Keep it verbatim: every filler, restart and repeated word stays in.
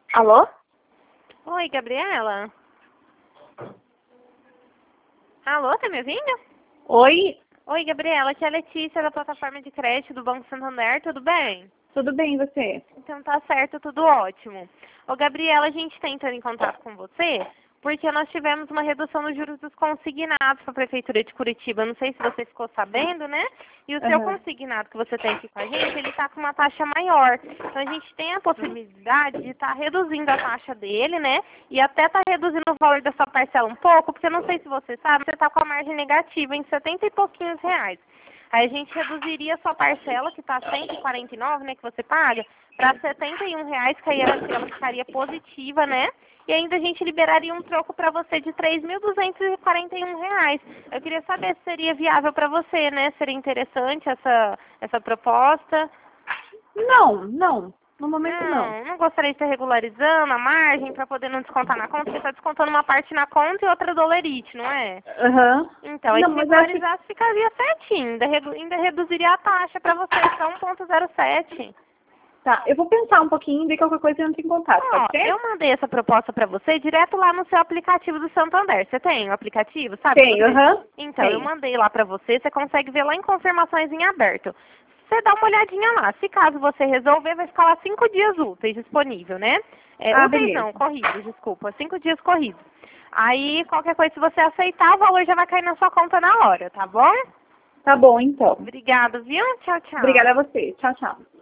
Alô? Oi, Gabriela? Alô, tá me ouvindo? Oi, Oi, Gabriela, aqui é a Letícia da plataforma de crédito do Banco Santander, tudo bem? tudo bem e você? Então tá certo, tudo ótimo. Ô, Gabriela, a gente está entrando em contato com você porque nós tivemos uma redução nos juros dos consignados para a Prefeitura de Curitiba. Não sei se você ficou sabendo, né? E o seu Aham. consignado que você tem aqui com a gente, ele está com uma taxa maior. Então a gente tem a possibilidade de estar reduzindo a taxa dele, né? E até estar reduzindo o valor da sua parcela um pouco, porque eu não sei se você sabe, você está com a margem negativa em setenta e pouquinhos reais. Aí a gente reduziria a sua parcela, que está cento e quarenta e nove, né, que você paga, para setenta e um reais, que aí ela, ela ficaria positiva, né? E ainda a gente liberaria um troco para você de três mil duzentos e quarenta e um reais. Eu queria saber se seria viável para você, né? Seria interessante essa, essa proposta. Não, não. No momento não. Não, não gostaria de estar regularizando a margem para poder não descontar na conta, porque está descontando uma parte na conta e outra do Olerite, não é? Aham. Então, aí Não, se mas acho que... regularizasse, ficaria certinho. Ainda, redu- ainda reduziria a taxa para você para um ponto zero sete. Tá, eu vou pensar um pouquinho e ver qualquer coisa eu entro em contato, Ó, pode ser? eu mandei essa proposta para você direto lá no seu aplicativo do Santander. Você tem o aplicativo, sabe? Tenho, Você... aham. Então, eu Tenho. mandei lá para você. Você consegue ver lá em confirmações em aberto. Você dá uma olhadinha lá. Se caso você resolver, vai ficar lá cinco dias úteis disponível, né? É, Ah, úteis não, beleza. corridos, desculpa. Cinco dias corridos. Aí, qualquer coisa, se você aceitar, o valor já vai cair na sua conta na hora, tá bom? Tá bom, então. Obrigada, viu? Tchau, tchau. Obrigada a você. Tchau, tchau.